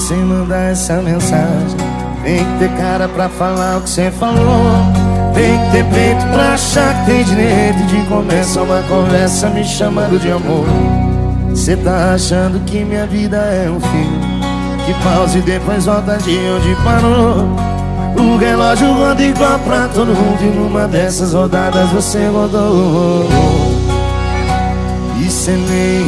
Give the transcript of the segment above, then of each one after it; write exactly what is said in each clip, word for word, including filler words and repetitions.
você mandar essa mensagem. Tem que ter cara pra falar o que você falou. Tem que ter peito pra achar que tem direito de começar uma conversa me chamando de amor. Cê tá achando que minha vida é um filme que pausa e depois volta de onde parou. O relógio roda igual pra todo mundo e numa dessas rodadas você rodou. E cê nem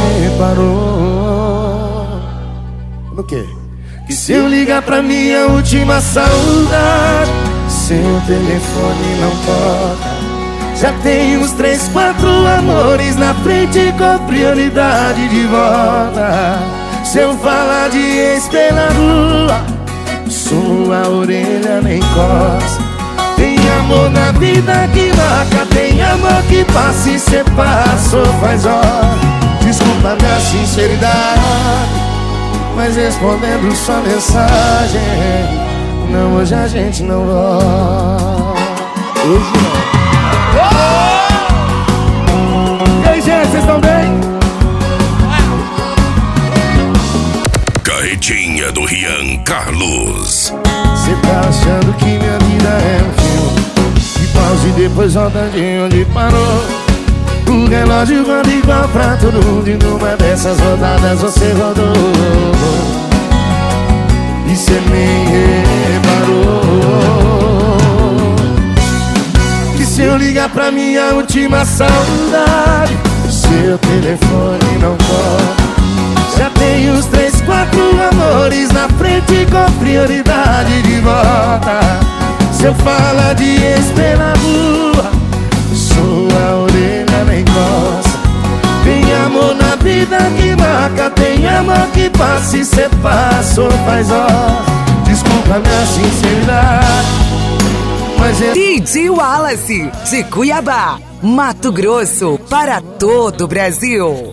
reparou no quê? Que se eu ligar pra minha última saudade, seu telefone não toca. Já tem uns três, quatro amores na frente com prioridade de volta. Se eu falar de ex pela rua, sua orelha nem coça. Tem amor na vida que marca, tem amor que passa e cê passou faz hora. Desculpa minha sinceridade, mas respondendo sua mensagem, não, hoje a gente não volta. Hoje não. E aí, gente, vocês estão bem? Carretinha do Rian Carlos. Cê tá achando que minha vida é um filme que pausa e depois volta de onde parou. O relógio roda igual pra todo mundo e numa dessas rodadas você rodou. E cê nem reparou que se eu ligar pra minha última saudade, seu telefone não toca. Já tem uns três, quatro amores na frente com prioridade de volta. Se eu falar de ex pela rua, sua orelha nem coça. Tem amor na vida que marca, tem amor que passa e cê passou faz hora. Desculpa minha sinceridade, mas é... D J Wallace, de Cuiabá, Mato Grosso, para todo o Brasil.